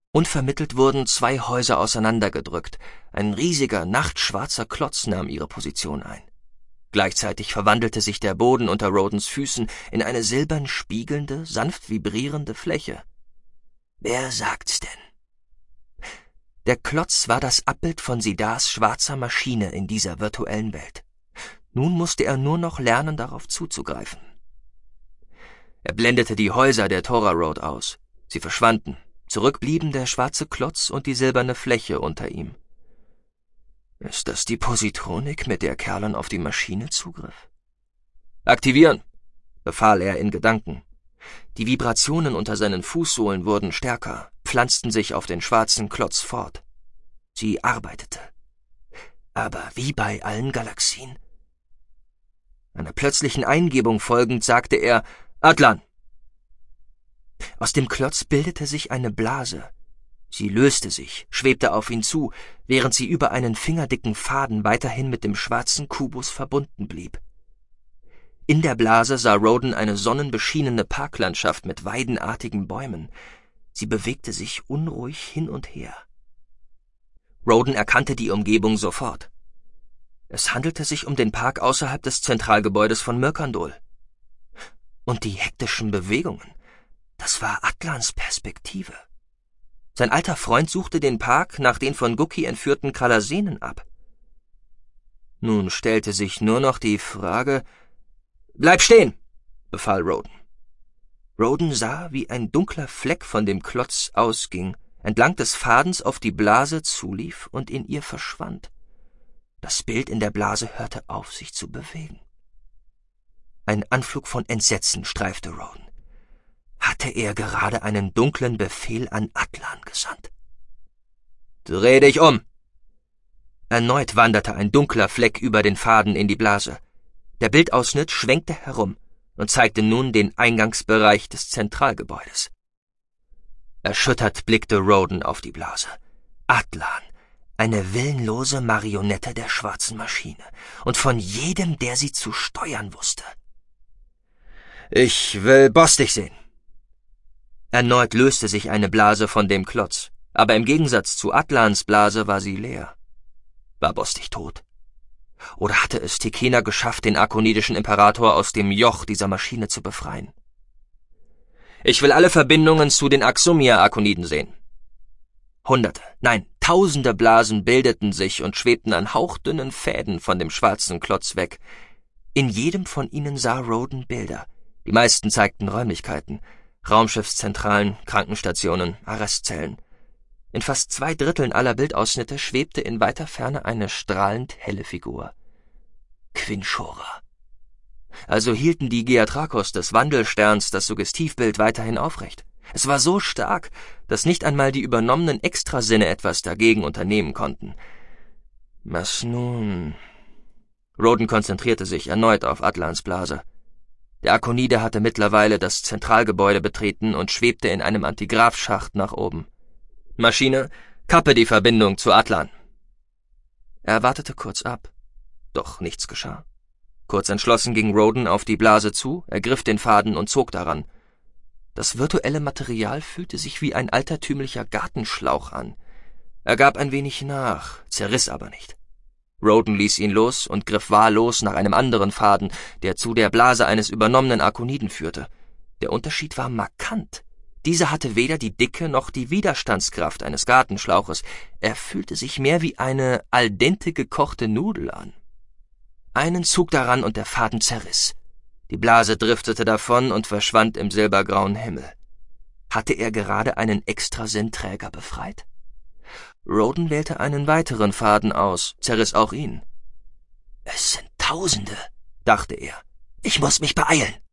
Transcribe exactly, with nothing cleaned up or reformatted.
Unvermittelt wurden zwei Häuser auseinandergedrückt. Ein riesiger, nachtschwarzer Klotz nahm ihre Position ein. Gleichzeitig verwandelte sich der Boden unter Rodens Füßen in eine silbern spiegelnde, sanft vibrierende Fläche. »Wer sagt's denn?« Der Klotz war das Abbild von Sidars schwarzer Maschine in dieser virtuellen Welt. Nun musste er nur noch lernen, darauf zuzugreifen. Er blendete die Häuser der Tora Road aus. Sie verschwanden. Zurück blieben der schwarze Klotz und die silberne Fläche unter ihm. »Ist das die Positronik, mit der Kerlan auf die Maschine zugriff?« »Aktivieren«, befahl er in Gedanken. Die Vibrationen unter seinen Fußsohlen wurden stärker, pflanzten sich auf den schwarzen Klotz fort. Sie arbeitete. Aber wie bei allen Galaxien? Einer plötzlichen Eingebung folgend sagte er, »Atlan!« Aus dem Klotz bildete sich eine Blase. Sie löste sich, schwebte auf ihn zu, während sie über einen fingerdicken Faden weiterhin mit dem schwarzen Kubus verbunden blieb. In der Blase sah Roden eine sonnenbeschienene Parklandschaft mit weidenartigen Bäumen. Sie bewegte sich unruhig hin und her. Roden erkannte die Umgebung sofort. Es handelte sich um den Park außerhalb des Zentralgebäudes von Myrkandol. Und die hektischen Bewegungen, das war Atlans Perspektive. Sein alter Freund suchte den Park nach den von Guki entführten Kralasenen ab. Nun stellte sich nur noch die Frage, »Bleib stehen«, befahl Roden. Roden sah, wie ein dunkler Fleck von dem Klotz ausging, entlang des Fadens auf die Blase zulief und in ihr verschwand. Das Bild in der Blase hörte auf, sich zu bewegen. Ein Anflug von Entsetzen streifte Roden. Hatte er gerade einen dunklen Befehl an Atlan gesandt? »Dreh dich um!« Erneut wanderte ein dunkler Fleck über den Faden in die Blase. Der Bildausschnitt schwenkte herum und zeigte nun den Eingangsbereich des Zentralgebäudes. Erschüttert blickte Roden auf die Blase. Atlan, eine willenlose Marionette der schwarzen Maschine und von jedem, der sie zu steuern wusste. »Ich will Bostic sehen.« Erneut löste sich eine Blase von dem Klotz, aber im Gegensatz zu Atlans Blase war sie leer. War Bostic tot? Oder hatte es Tekena geschafft, den arkonidischen Imperator aus dem Joch dieser Maschine zu befreien? »Ich will alle Verbindungen zu den Axumia-Arkoniden sehen.« Hunderte, nein, tausende Blasen bildeten sich und schwebten an hauchdünnen Fäden von dem schwarzen Klotz weg. In jedem von ihnen sah Roden Bilder. Die meisten zeigten Räumlichkeiten, Raumschiffszentralen, Krankenstationen, Arrestzellen. In fast zwei Dritteln aller Bildausschnitte schwebte in weiter Ferne eine strahlend helle Figur. Quinchora. Also hielten die Geatrakos des Wandelsterns das Suggestivbild weiterhin aufrecht. Es war so stark, dass nicht einmal die übernommenen Extrasinne etwas dagegen unternehmen konnten. Was nun? Roden konzentrierte sich erneut auf Atlans Blase. Der Arkonide hatte mittlerweile das Zentralgebäude betreten und schwebte in einem Antigraphschacht nach oben. »Maschine, kappe die Verbindung zu Atlan.« Er wartete kurz ab, doch nichts geschah. Kurz entschlossen ging Roden auf die Blase zu, ergriff den Faden und zog daran. Das virtuelle Material fühlte sich wie ein altertümlicher Gartenschlauch an. Er gab ein wenig nach, zerriss aber nicht. Roden ließ ihn los und griff wahllos nach einem anderen Faden, der zu der Blase eines übernommenen Arkoniden führte. Der Unterschied war markant. Dieser hatte weder die Dicke noch die Widerstandskraft eines Gartenschlauches. Er fühlte sich mehr wie eine al dente gekochte Nudel an. Einen Zug daran und der Faden zerriss. Die Blase driftete davon und verschwand im silbergrauen Himmel. Hatte er gerade einen Extrasinn-Träger befreit? Roden wählte einen weiteren Faden aus, zerriss auch ihn. »Es sind Tausende«, dachte er. »Ich muss mich beeilen.«